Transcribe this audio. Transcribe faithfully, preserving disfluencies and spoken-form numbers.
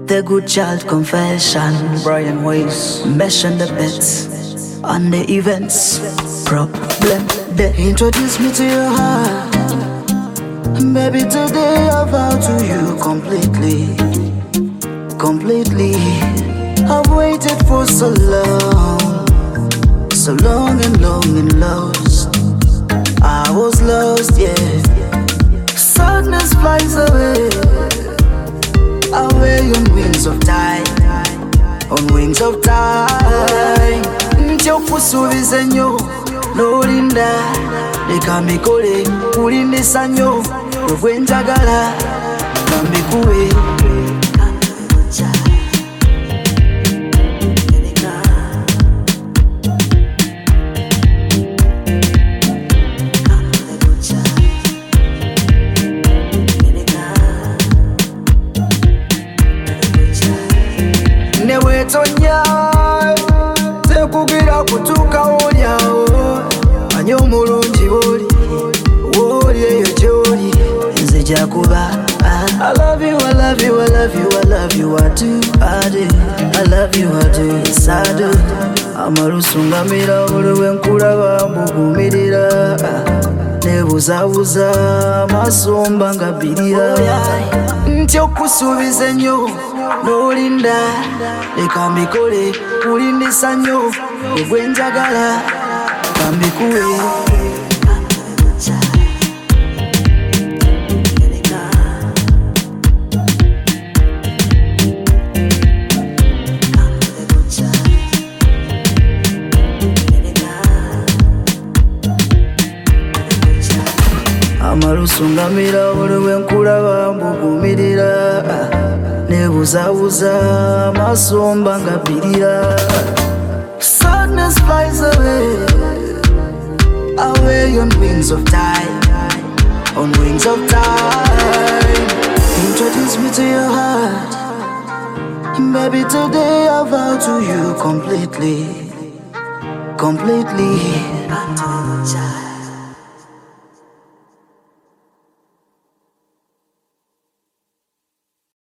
The Good Child Confession, Brian Weiss, Mesh and the Pets, and the events, problem day. Introduce me to your heart, baby, today I vow to you completely, completely. I've waited for so long, so long and long and lost. I was lost, yeah. Sadness flies away, away on wings of time, on wings of time. Ntyo kusubiza nnyo n'olinda leka mbikole kulindisa nnyo lwe njagala nga mbikuwe. Newetonya tekugira kutuka olyawo anyo mulungi woli woli eyo gyoli nze jakuba. I love you, I love you, I love you, I love you, I do, I do, I love you, I do, yes I do. Amalusu ngamira olwe nkulaba mbugumirira, nebuzabuza amasumba ngabirira. Ntyo kusubiza nnyo n'olinda leka mbikole kulindisa nnyo ogwe njagala nga mbikuwe. Amalusu ngamira olwe nkulaba mbugumirira, nebuzabuza amasumba ngabirira. Sadness flies away, away on wings of time, on wings of time. Introduce me to your heart, baby, today I vow to you completely, completely.